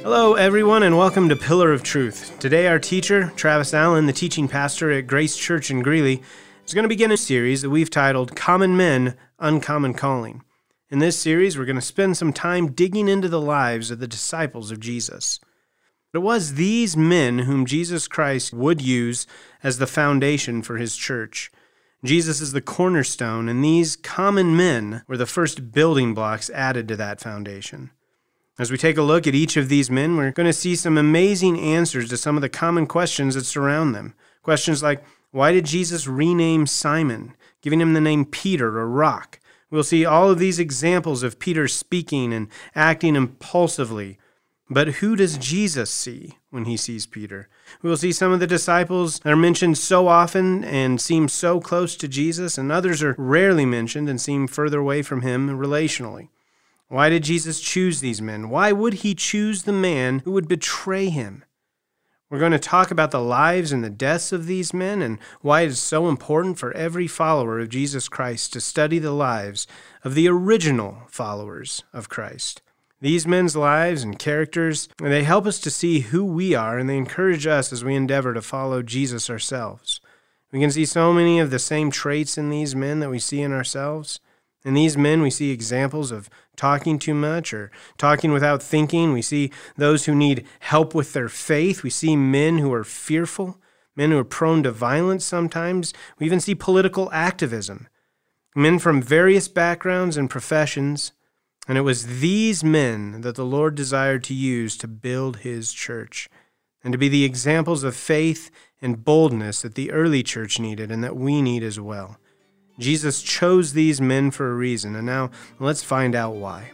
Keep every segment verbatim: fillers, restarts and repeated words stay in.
Hello, everyone, and welcome to Pillar of Truth. Today, our teacher, Travis Allen, the teaching pastor at Grace Church in Greeley, is going to begin a series that we've titled Common Men, Uncommon Calling. In this series, we're going to spend some time digging into the lives of the disciples of Jesus. It was these men whom Jesus Christ would use as the foundation for his church. Jesus is the cornerstone, and these common men were the first building blocks added to that foundation. As we take a look at each of these men, we're going to see some amazing answers to some of the common questions that surround them. Questions like, why did Jesus rename Simon, giving him the name Peter or Rock? We'll see all of these examples of Peter speaking and acting impulsively. But who does Jesus see when he sees Peter? We'll see some of the disciples that are mentioned so often and seem so close to Jesus, and others are rarely mentioned and seem further away from him relationally. Why did Jesus choose these men? Why would he choose the man who would betray him? We're going to talk about the lives and the deaths of these men and why it is so important for every follower of Jesus Christ to study the lives of the original followers of Christ. These men's lives and characters, they help us to see who we are, and they encourage us as we endeavor to follow Jesus ourselves. We can see so many of the same traits in these men that we see in ourselves. In these men, we see examples of talking too much or talking without thinking. We see those who need help with their faith. We see men who are fearful, men who are prone to violence sometimes. We even see political activism, men from various backgrounds and professions. And it was these men that the Lord desired to use to build his church and to be the examples of faith and boldness that the early church needed and that we need as well. Jesus chose these men for a reason, and now let's find out why.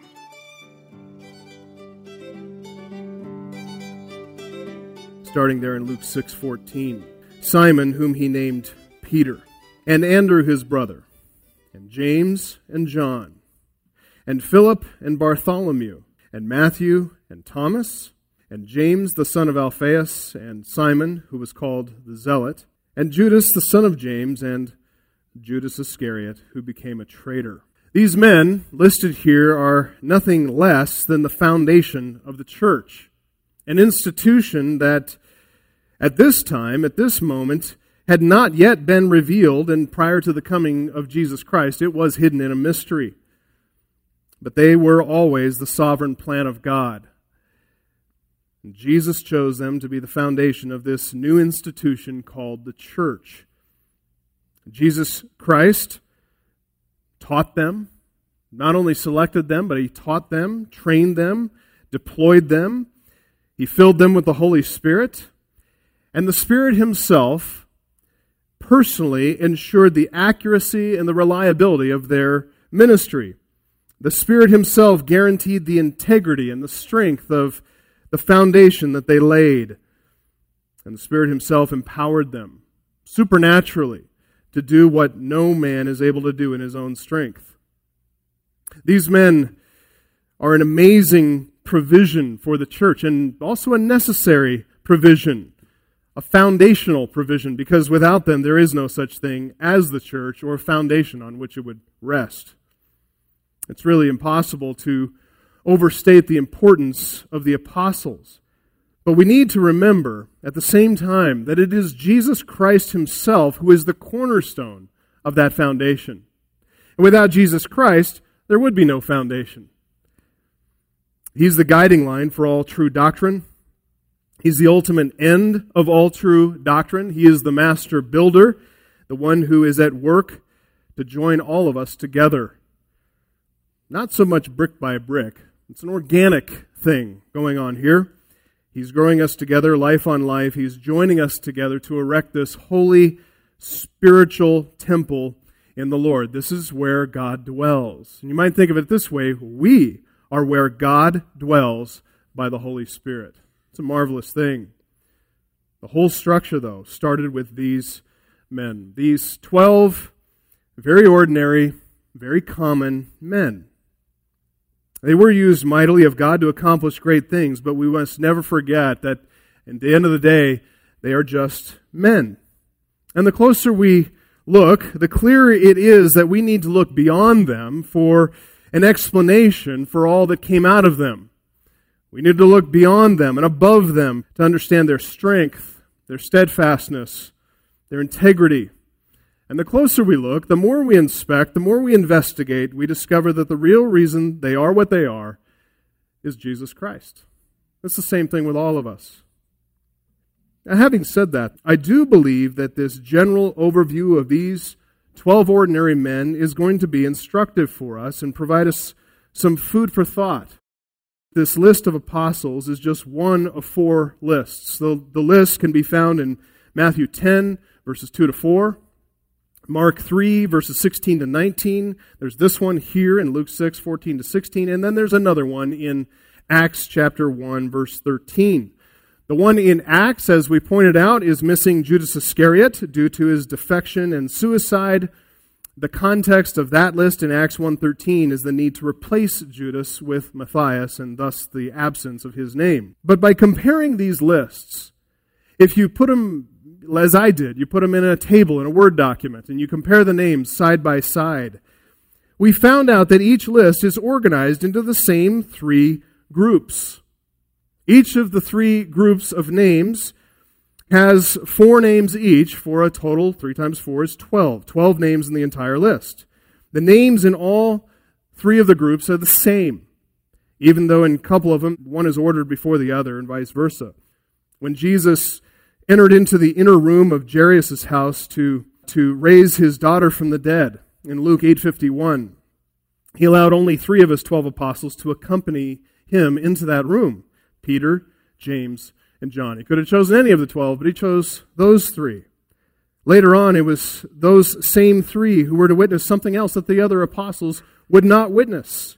Starting there in Luke six fourteen, Simon, whom he named Peter, and Andrew his brother, and James and John, and Philip and Bartholomew, and Matthew and Thomas, and James the son of Alphaeus, and Simon, who was called the Zealot, and Judas the son of James, and Judas Iscariot, who became a traitor. These men listed here are nothing less than the foundation of the church, an institution that at this time, at this moment, had not yet been revealed, and prior to the coming of Jesus Christ, it was hidden in a mystery. But they were always the sovereign plan of God. And Jesus chose them to be the foundation of this new institution called the church. Jesus Christ taught them, not only selected them, but he taught them, trained them, deployed them. He filled them with the Holy Spirit. And the Spirit himself personally ensured the accuracy and the reliability of their ministry. The Spirit himself guaranteed the integrity and the strength of the foundation that they laid. And the Spirit himself empowered them supernaturally to do what no man is able to do in his own strength. These men are an amazing provision for the church, and also a necessary provision, a foundational provision, because without them there is no such thing as the church or a foundation on which it would rest. It's really impossible to overstate the importance of the apostles. But we need to remember at the same time that it is Jesus Christ himself who is the cornerstone of that foundation. And without Jesus Christ, there would be no foundation. He's the guiding line for all true doctrine. He's the ultimate end of all true doctrine. He is the master builder, the one who is at work to join all of us together. Not so much brick by brick. It's an organic thing going on here. He's growing us together, life on life. He's joining us together to erect this holy, spiritual temple in the Lord. This is where God dwells. And you might think of it this way: we are where God dwells by the Holy Spirit. It's a marvelous thing. The whole structure, though, started with these men. These twelve very ordinary, very common men. They were used mightily of God to accomplish great things, but we must never forget that at the end of the day, they are just men. And the closer we look, the clearer it is that we need to look beyond them for an explanation for all that came out of them. We need to look beyond them and above them to understand their strength, their steadfastness, their integrity. And the closer we look, the more we inspect, the more we investigate, we discover that the real reason they are what they are is Jesus Christ. It's the same thing with all of us. Now, having said that, I do believe that this general overview of these twelve ordinary men is going to be instructive for us and provide us some food for thought. This list of apostles is just one of four lists. The, the list can be found in Matthew ten, verses two to four, Mark three, verses sixteen to nineteen. There's this one here in Luke six, fourteen to sixteen, and then there's another one in Acts chapter one, verse thirteen. The one in Acts, as we pointed out, is missing Judas Iscariot due to his defection and suicide. The context of that list in Acts one thirteen is the need to replace Judas with Matthias, and thus the absence of his name. But by comparing these lists, if you put them, as I did, you put them in a table, in a Word document, and you compare the names side by side, we found out that each list is organized into the same three groups. Each of the three groups of names has four names each for a total, three times four is twelve. Twelve names in the entire list. The names in all three of the groups are the same, even though in a couple of them, one is ordered before the other and vice versa. When Jesus entered into the inner room of Jairus' house to, to raise his daughter from the dead, in Luke eight fifty-one, he allowed only three of his twelve apostles to accompany him into that room, Peter, James, and John. He could have chosen any of the twelve, but he chose those three. Later on, it was those same three who were to witness something else that the other apostles would not witness.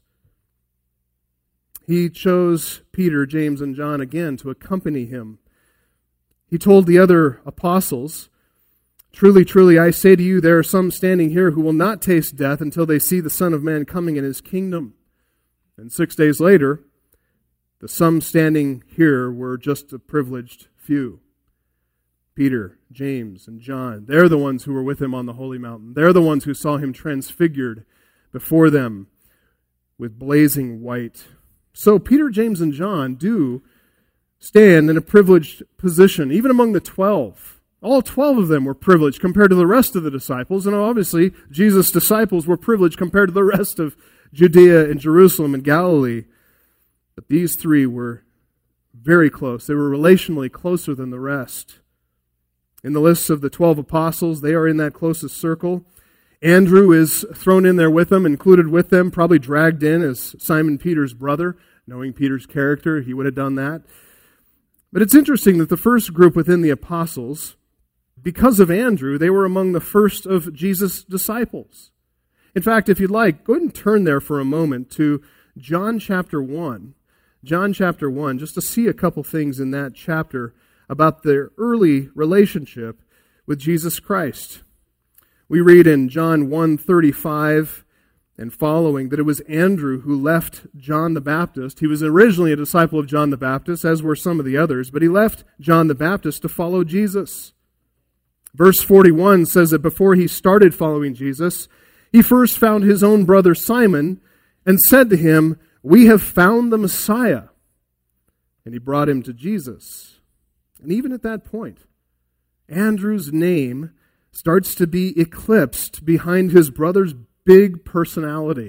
He chose Peter, James, and John again to accompany him. He told the other apostles, "Truly, truly, I say to you, there are some standing here who will not taste death until they see the Son of Man coming in his kingdom." And six days later, the some standing here were just a privileged few. Peter, James, and John, they're the ones who were with him on the holy mountain. They're the ones who saw him transfigured before them with blazing white. So Peter, James, and John do stand in a privileged position, even among the twelve. All twelve of them were privileged compared to the rest of the disciples, and obviously Jesus' disciples were privileged compared to the rest of Judea and Jerusalem and Galilee. But these three were very close. They were relationally closer than the rest. In the lists of the twelve apostles, they are in that closest circle. Andrew is thrown in there with them, included with them, probably dragged in as Simon Peter's brother. Knowing Peter's character, he would have done that. But it's interesting that the first group within the apostles, because of Andrew, they were among the first of Jesus' disciples. In fact, if you'd like, go ahead and turn there for a moment to John chapter one. John chapter one, just to see a couple things in that chapter about their early relationship with Jesus Christ. We read in John one thirty-five and following that it was Andrew who left John the Baptist. He was originally a disciple of John the Baptist, as were some of the others, but he left John the Baptist to follow Jesus. Verse forty-one says that before he started following Jesus, he first found his own brother Simon and said to him, "We have found the Messiah." And he brought him to Jesus. And even at that point, Andrew's name starts to be eclipsed behind his brother's big personality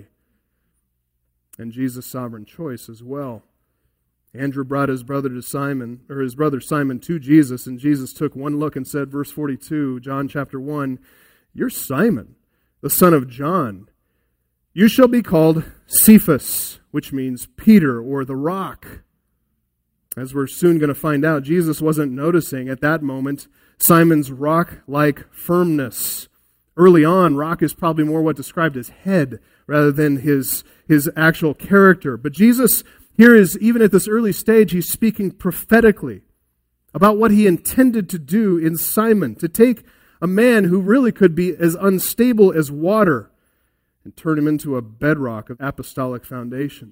and Jesus' sovereign choice as well. Andrew brought his brother to Simon, or his brother Simon to Jesus, and Jesus took one look and said, verse forty-two, John chapter one, "You're Simon, the son of John. You shall be called Cephas," which means Peter or the rock. As we're soon going to find out, Jesus wasn't noticing at that moment Simon's rock-like firmness. Early on, rock is probably more what described as head rather than his, his actual character. But Jesus here is, even at this early stage, he's speaking prophetically about what he intended to do in Simon, to take a man who really could be as unstable as water and turn him into a bedrock of apostolic foundation.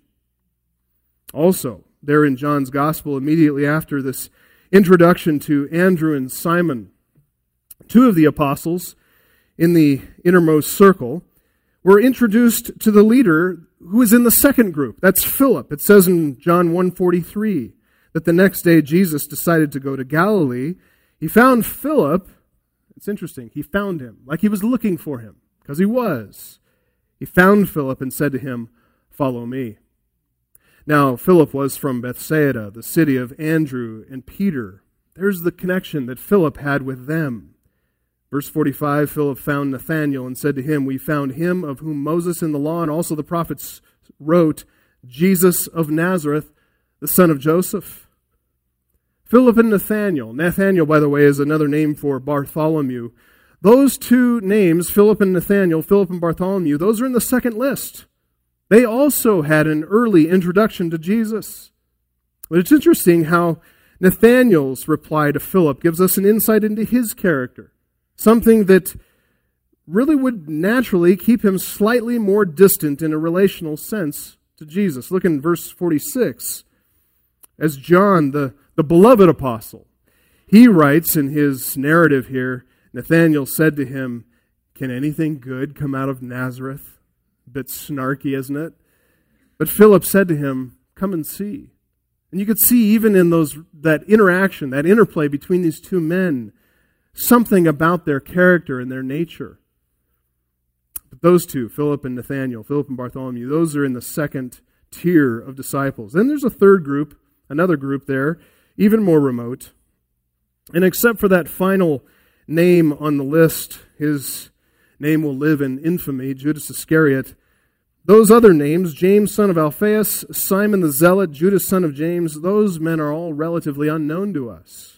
Also, there in John's Gospel, immediately after this introduction to Andrew and Simon, two of the apostles in the innermost circle, we're introduced to the leader who is in the second group. That's Philip. It says in John one forty-three that the next day Jesus decided to go to Galilee. He found Philip. It's interesting. He found him like he was looking for him, because he was. He found Philip and said to him, "Follow me." Now, Philip was from Bethsaida, the city of Andrew and Peter. There's the connection that Philip had with them. Verse forty-five, Philip found Nathanael and said to him, "We found him of whom Moses in the law and also the prophets wrote, Jesus of Nazareth, the son of Joseph." Philip and Nathanael. Nathanael, by the way, is another name for Bartholomew. Those two names, Philip and Nathanael, Philip and Bartholomew, those are in the second list. They also had an early introduction to Jesus. But it's interesting how Nathanael's reply to Philip gives us an insight into his character, something that really would naturally keep him slightly more distant in a relational sense to Jesus. Look in verse forty-six. As John, the, the beloved apostle, he writes in his narrative here, Nathanael said to him, "Can anything good come out of Nazareth?" A bit snarky, isn't it? But Philip said to him, "Come and see." And you could see even in those that interaction, that interplay between these two men, something about their character and their nature. But those two, Philip and Nathanael, Philip and Bartholomew, those are in the second tier of disciples. Then there's a third group, another group there, even more remote. And except for that final name on the list, his name will live in infamy, Judas Iscariot. Those other names, James, son of Alphaeus, Simon the Zealot, Judas, son of James, those men are all relatively unknown to us.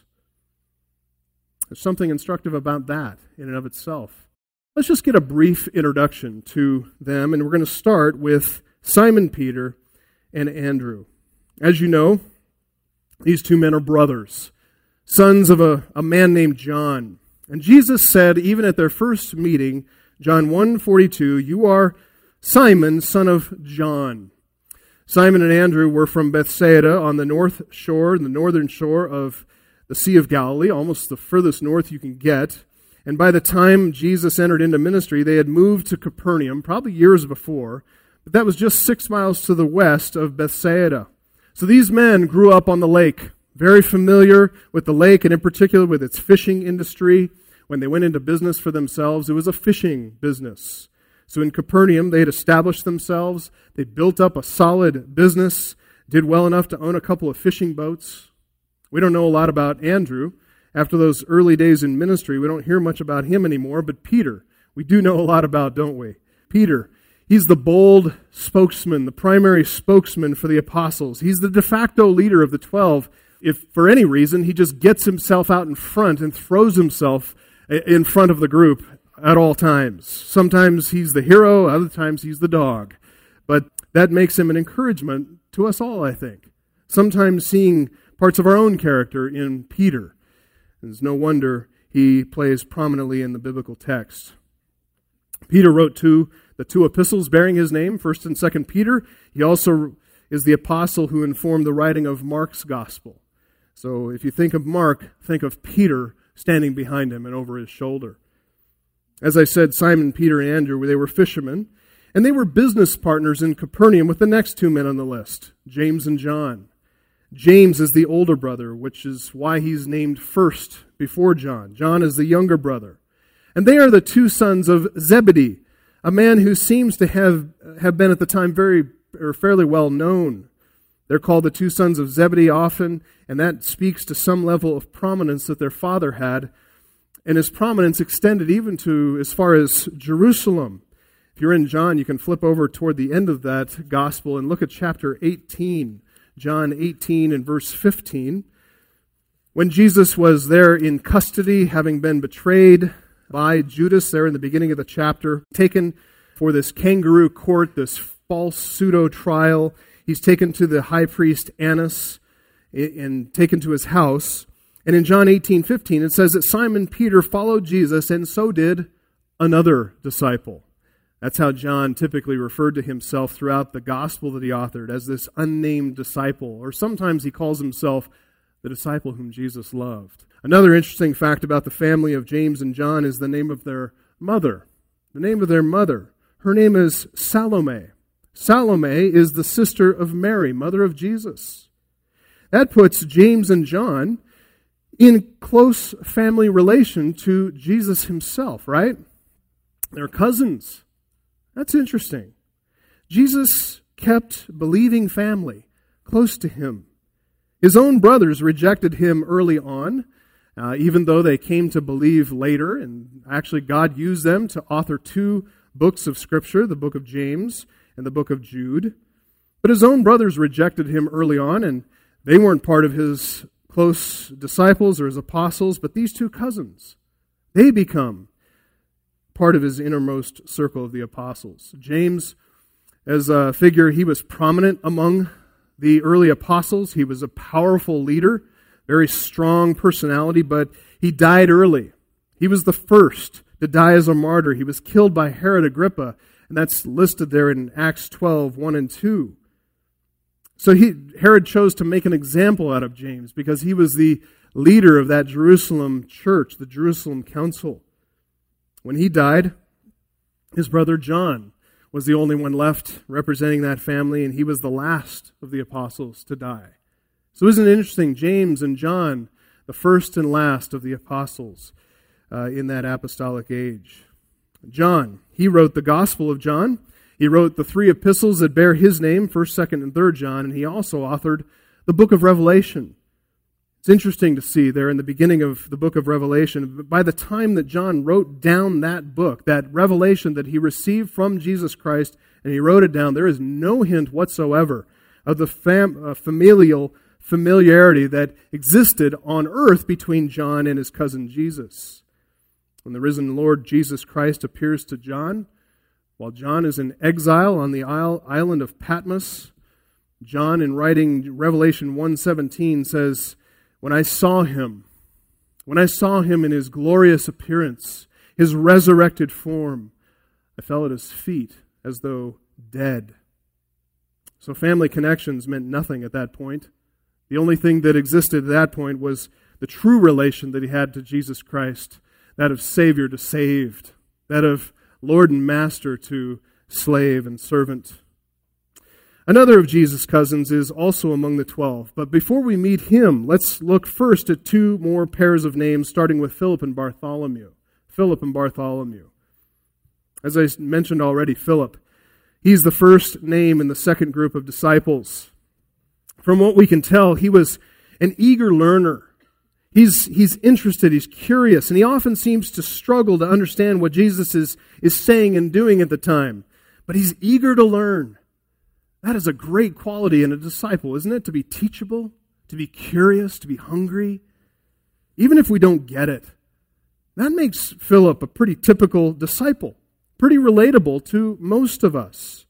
There's something instructive about that in and of itself. Let's just get a brief introduction to them, and we're going to start with Simon Peter and Andrew. As you know, these two men are brothers, sons of a, a man named John. And Jesus said, even at their first meeting, John one forty-two, "You are Simon, son of John." Simon and Andrew were from Bethsaida on the north shore, the northern shore of the Sea of Galilee, almost the furthest north you can get. And by the time Jesus entered into ministry, they had moved to Capernaum, probably years before, but that was just six miles to the west of Bethsaida. So these men grew up on the lake, very familiar with the lake, and in particular with its fishing industry. When they went into business for themselves, it was a fishing business. So in Capernaum, they had established themselves. They built up a solid business, did well enough to own a couple of fishing boats. We don't know a lot about Andrew. After those early days in ministry, we don't hear much about him anymore, but Peter, we do know a lot about, don't we? Peter, he's the bold spokesman, the primary spokesman for the apostles. He's the de facto leader of the twelve. If for any reason, he just gets himself out in front and throws himself in front of the group at all times. Sometimes he's the hero, other times he's the dog. But that makes him an encouragement to us all, I think. Sometimes seeing parts of our own character in Peter. It's no wonder he plays prominently in the biblical text. Peter wrote two, the two epistles bearing his name, First and Second Peter. He also is the apostle who informed the writing of Mark's gospel. So if you think of Mark, think of Peter standing behind him and over his shoulder. As I said, Simon, Peter, and Andrew, they were fishermen, and they were business partners in Capernaum with the next two men on the list, James and John. James is the older brother, which is why he's named first before John. John is the younger brother. And they are the two sons of Zebedee, a man who seems to have, have been at the time very or fairly well known. They're called the two sons of Zebedee often, and that speaks to some level of prominence that their father had. And his prominence extended even to as far as Jerusalem. If you're in John, you can flip over toward the end of that gospel and look at chapter eighteen. John eighteen and verse fifteen. When Jesus was there in custody, having been betrayed by Judas there in the beginning of the chapter, taken for this kangaroo court, this false pseudo-trial, he's taken to the high priest Annas and taken to his house. And in John eighteen fifteen, it says that Simon Peter followed Jesus, and so did another disciple. That's how John typically referred to himself throughout the gospel that he authored, as this unnamed disciple. Or sometimes he calls himself the disciple whom Jesus loved. Another interesting fact about the family of James and John is the name of their mother. The name of their mother. Her name is Salome. Salome is the sister of Mary, mother of Jesus. That puts James and John in close family relation to Jesus himself, right? They're cousins. That's interesting. Jesus kept believing family close to him. His own brothers rejected him early on, uh, even though they came to believe later, and actually God used them to author two books of Scripture, the book of James and the book of Jude. But his own brothers rejected him early on, and they weren't part of his close disciples or his apostles, but these two cousins, they become part of his innermost circle of the apostles. James, as a figure, he was prominent among the early apostles. He was a powerful leader, very strong personality, but he died early. He was the first to die as a martyr. He was killed by Herod Agrippa, and that's listed there in Acts twelve, one and two. So he, Herod chose to make an example out of James because he was the leader of that Jerusalem church, the Jerusalem council. When he died, his brother John was the only one left representing that family, and he was the last of the apostles to die. So isn't it interesting? James and John, the first and last of the apostles uh, in that apostolic age. John, he wrote the Gospel of John. He wrote the three epistles that bear his name, first, second, and third John, and he also authored the book of Revelation. It's interesting to see there in the beginning of the book of Revelation, by the time that John wrote down that book, that revelation that he received from Jesus Christ, and he wrote it down, there is no hint whatsoever of the fam- uh, familial familiarity that existed on earth between John and his cousin Jesus. When the risen Lord Jesus Christ appears to John, while John is in exile on the island of Patmos, John, in writing Revelation one seventeen, says, When I saw him, when I saw him in his glorious appearance, his resurrected form, I fell at his feet as though dead. So family connections meant nothing at that point. The only thing that existed at that point was the true relation that he had to Jesus Christ, that of Savior to saved, that of Lord and Master to slave and servant. Another of Jesus' cousins is also among the twelve. But before we meet him, let's look first at two more pairs of names, starting with Philip and Bartholomew. Philip and Bartholomew. As I mentioned already, Philip, he's the first name in the second group of disciples. From what we can tell, he was an eager learner. He's, he's interested, he's curious, and he often seems to struggle to understand what Jesus is, is saying and doing at the time. But he's eager to learn. That is a great quality in a disciple, isn't it? To be teachable, to be curious, to be hungry, even if we don't get it. That makes Philip a pretty typical disciple, pretty relatable to most of us.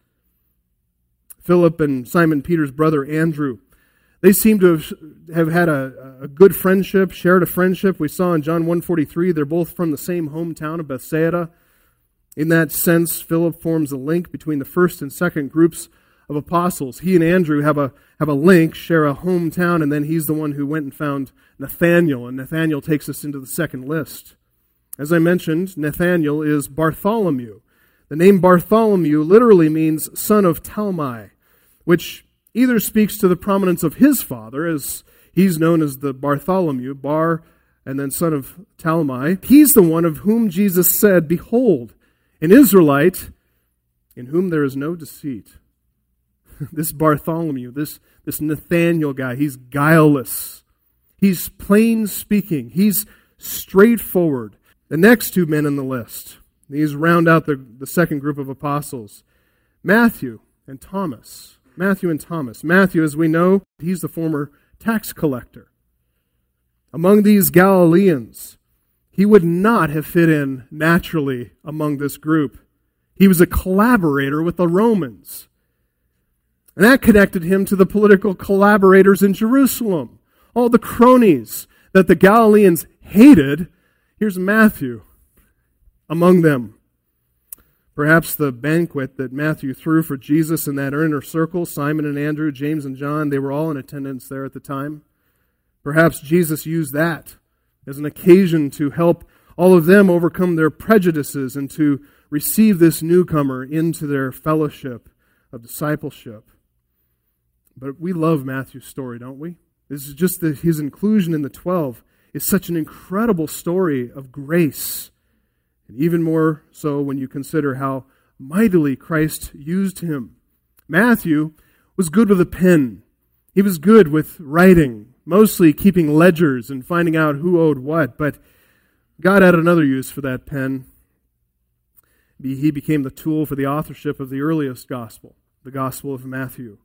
Philip and Simon Peter's brother Andrew, they seem to have, have had a, a good friendship, shared a friendship. We saw in John one forty-three, they're both from the same hometown of Bethsaida. In that sense, Philip forms a link between the first and second groups of apostles. He and Andrew have a have a link, share a hometown, and then he's the one who went and found Nathanael, and Nathanael takes us into the second list. As I mentioned, Nathanael is Bartholomew. The name Bartholomew literally means son of Talmai, which either speaks to the prominence of his father, as he's known as the Bartholomew, Bar, and then son of Talmai. He's the one of whom Jesus said, "Behold, an Israelite in whom there is no deceit." This Bartholomew, this, this Nathanael guy, he's guileless. He's plain speaking. He's straightforward. The next two men on the list, these round out the, the second group of apostles, Matthew and Thomas. Matthew and Thomas. Matthew, as we know, he's the former tax collector. Among these Galileans, he would not have fit in naturally among this group. He was a collaborator with the Romans. And that connected him to the political collaborators in Jerusalem. All the cronies that the Galileans hated, here's Matthew among them. Perhaps the banquet that Matthew threw for Jesus in that inner circle, Simon and Andrew, James and John, they were all in attendance there at the time. Perhaps Jesus used that as an occasion to help all of them overcome their prejudices and to receive this newcomer into their fellowship of discipleship. But we love Matthew's story, don't we? This is just the, his inclusion in the twelve is such an incredible story of grace. And even more so when you consider how mightily Christ used him. Matthew was good with a pen. He was good with writing, mostly keeping ledgers and finding out who owed what. But God had another use for that pen. He became the tool for the authorship of the earliest gospel, the Gospel of Matthew.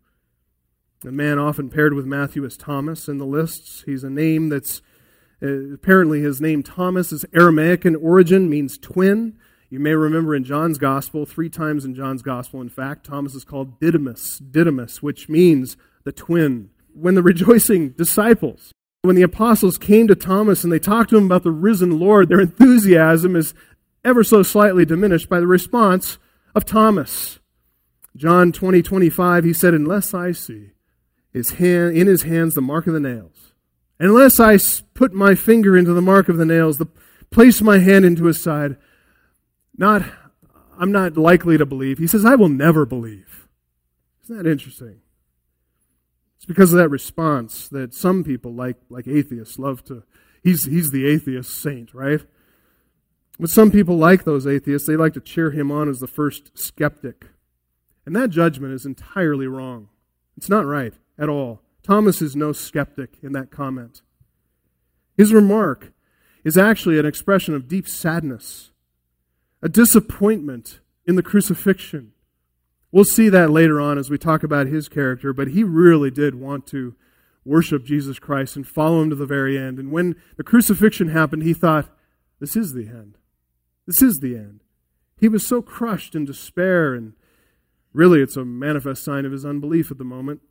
A man often paired with Matthew is Thomas in the lists. He's a name that's, uh, apparently his name Thomas is Aramaic in origin, means twin. You may remember in John's Gospel, three times in John's Gospel, in fact, Thomas is called Didymus, Didymus, which means the twin. When the rejoicing disciples, when the apostles came to Thomas and they talked to him about the risen Lord, their enthusiasm is ever so slightly diminished by the response of Thomas. John twenty twenty-five, he said, "Unless I see his hand, in his hands the mark of the nails, unless I put my finger into the mark of the nails, the, place my hand into his side, not, I'm not likely to believe." He says, "I will never believe." Isn't that interesting? It's because of that response that some people, like like atheists, love to, he's he's the atheist saint, right? But some people like those atheists, they like to cheer him on as the first skeptic. And that judgment is entirely wrong. It's not right at all. Thomas is no skeptic in that comment. His remark is actually an expression of deep sadness, a disappointment in the crucifixion. We'll see that later on as we talk about his character, but he really did want to worship Jesus Christ and follow him to the very end. And when the crucifixion happened, he thought, this is the end. This is the end. He was so crushed in despair, and really it's a manifest sign of his unbelief at the moment.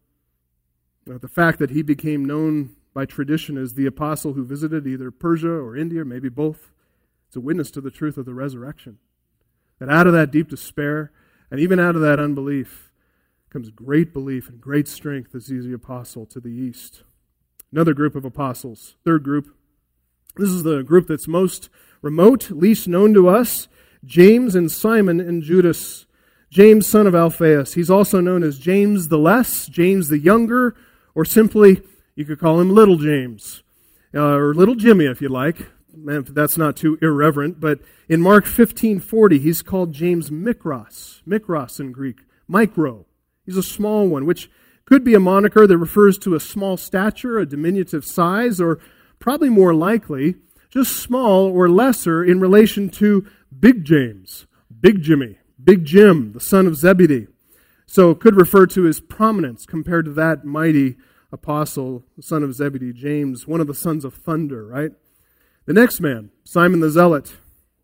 The fact that he became known by tradition as the apostle who visited either Persia or India, or maybe both, it's a witness to the truth of the resurrection. That out of that deep despair, and even out of that unbelief, comes great belief and great strength as he's the apostle to the east. Another group of apostles, third group. This is the group that's most remote, least known to us. James and Simon and Judas. James, son of Alphaeus. He's also known as James the Less, James the Younger, or simply, you could call him Little James, uh, or Little Jimmy if you like. That's not too irreverent, but in Mark fifteen forty, he's called James Mikros, Mikros in Greek, micro. He's a small one, which could be a moniker that refers to a small stature, a diminutive size, or probably more likely, just small or lesser in relation to Big James, Big Jimmy, Big Jim, the son of Zebedee. So it could refer to his prominence compared to that mighty apostle, the son of Zebedee, James, one of the sons of thunder, right? The next man, Simon the Zealot.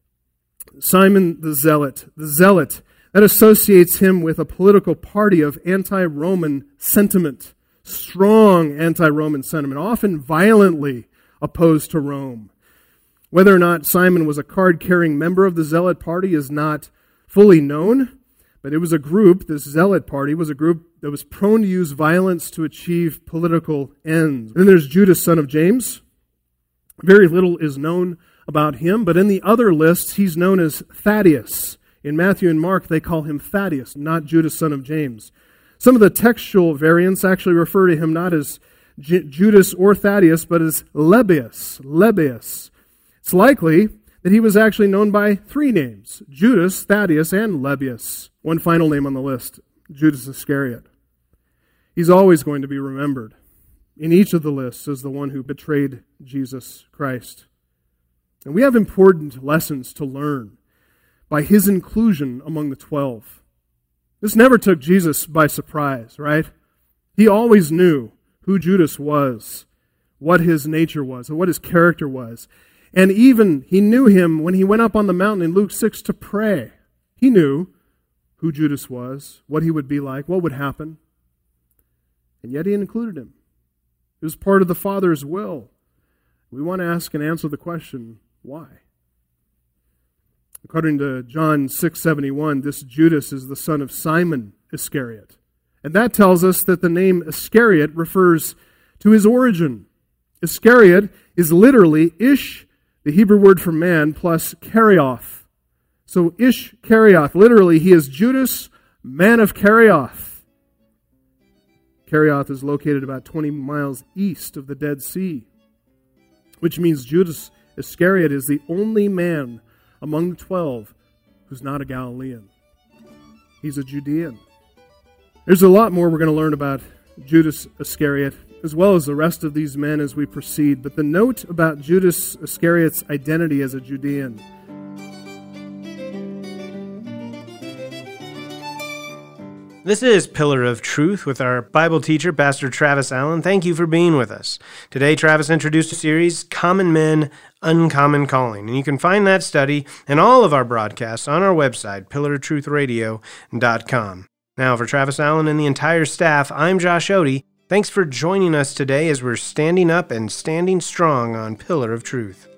Simon the Zealot. The Zealot, that associates him with a political party of anti-Roman sentiment, strong anti-Roman sentiment, often violently opposed to Rome. Whether or not Simon was a card-carrying member of the Zealot party is not fully known, but it was a group, this Zealot party was a group that was prone to use violence to achieve political ends. Then there's Judas, son of James. Very little is known about him, but in the other lists, he's known as Thaddeus. In Matthew and Mark, they call him Thaddeus, not Judas, son of James. Some of the textual variants actually refer to him not as J- Judas or Thaddeus, but as Lebbaeus, Lebbaeus. It's likely that he was actually known by three names, Judas, Thaddeus, and Lebbaeus. One final name on the list, Judas Iscariot. He's always going to be remembered in each of the lists as the one who betrayed Jesus Christ. And we have important lessons to learn by his inclusion among the twelve. This never took Jesus by surprise, right? He always knew who Judas was, what his nature was, and what his character was. And even he knew him when he went up on the mountain in Luke six to pray. He knew who Judas was, what he would be like, what would happen. And yet he included him. It was part of the Father's will. We want to ask and answer the question, why? According to John six seventy-one, this Judas is the son of Simon Iscariot. And that tells us that the name Iscariot refers to his origin. Iscariot is literally Ish, the Hebrew word for man, plus karioth. So Ish-Karioth, literally, he is Judas, man of Kerioth. Kerioth is located about twenty miles east of the Dead Sea, which means Judas Iscariot is the only man among the twelve who's not a Galilean. He's a Judean. There's a lot more we're going to learn about Judas Iscariot, as well as the rest of these men as we proceed. But the note about Judas Iscariot's identity as a Judean. This is Pillar of Truth with our Bible teacher, Pastor Travis Allen. Thank you for being with us. Today, Travis introduced a series, Common Men, Uncommon Calling. And you can find that study and all of our broadcasts on our website, pillar of truth radio dot com. Now, for Travis Allen and the entire staff, I'm Josh Odie. Thanks for joining us today as we're standing up and standing strong on Pillar of Truth.